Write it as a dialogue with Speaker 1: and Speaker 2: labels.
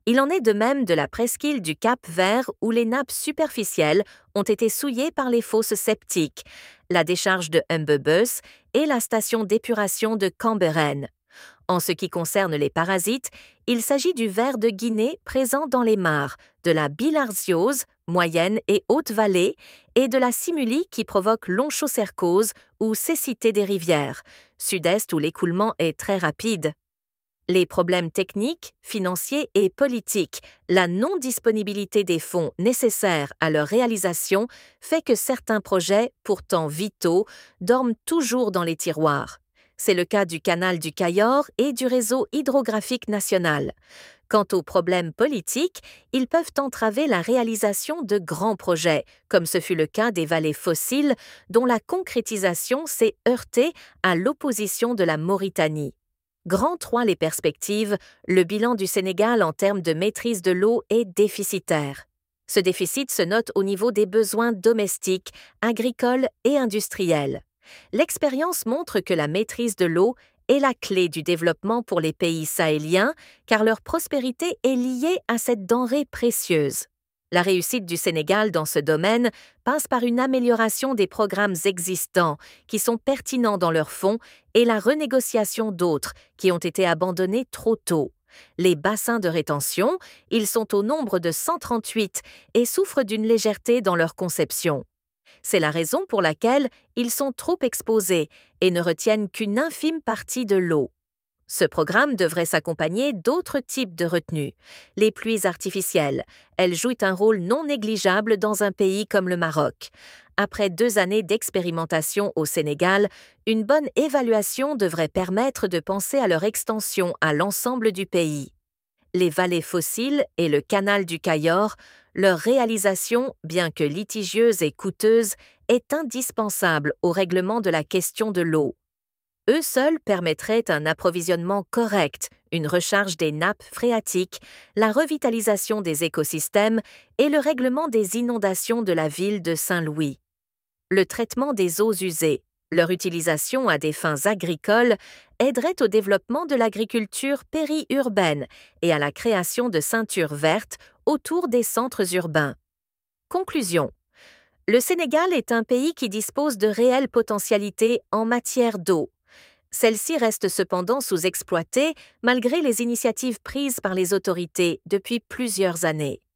Speaker 1: Il en est de même de la presqu'île du Cap-Vert où les nappes superficielles ont été souillées par les fosses septiques, la décharge de Humbebus et la station d'épuration de Camberen. En ce qui concerne les parasites, il s'agit du ver de Guinée présent dans les mares, de la bilharziose, moyenne et haute vallée, et de la simulie qui provoque l'onchocercose ou cécité des rivières, sud-est où l'écoulement est très rapide. Les problèmes techniques, financiers et politiques, la non-disponibilité des fonds nécessaires à leur réalisation fait que certains projets, pourtant vitaux, dorment toujours dans les tiroirs. C'est le cas du canal du Cayor et du réseau hydrographique national. Quant aux problèmes politiques, ils peuvent entraver la réalisation de grands projets, comme ce fut le cas des vallées fossiles, dont la concrétisation s'est heurtée à l'opposition de la Mauritanie. Grand 3 les perspectives, le bilan du Sénégal en termes de maîtrise de l'eau est déficitaire. Ce déficit se note au niveau des besoins domestiques, agricoles et industriels. L'expérience montre que la maîtrise de l'eau est la clé du développement pour les pays sahéliens, car leur prospérité est liée à cette denrée précieuse. La réussite du Sénégal dans ce domaine passe par une amélioration des programmes existants, qui sont pertinents dans leur fond, et la renégociation d'autres, qui ont été abandonnés trop tôt. Les bassins de rétention, ils sont au nombre de 138 et souffrent d'une légèreté dans leur conception. C'est la raison pour laquelle ils sont trop exposés et ne retiennent qu'une infime partie de l'eau. Ce programme devrait s'accompagner d'autres types de retenues. Les pluies artificielles, elles jouent un rôle non négligeable dans un pays comme le Maroc. Après 2 années d'expérimentation au Sénégal, une bonne évaluation devrait permettre de penser à leur extension à l'ensemble du pays. Les vallées fossiles et le canal du Cayor, leur réalisation, bien que litigieuse et coûteuse, est indispensable au règlement de la question de l'eau. Eux seuls permettraient un approvisionnement correct, une recharge des nappes phréatiques, la revitalisation des écosystèmes et le règlement des inondations de la ville de Saint-Louis. Le traitement des eaux usées, leur utilisation à des fins agricoles, aiderait au développement de l'agriculture périurbaine et à la création de ceintures vertes autour des centres urbains. Conclusion. Le Sénégal est un pays qui dispose de réelles potentialités en matière d'eau. Celle-ci reste cependant sous-exploitée malgré les initiatives prises par les autorités depuis plusieurs années.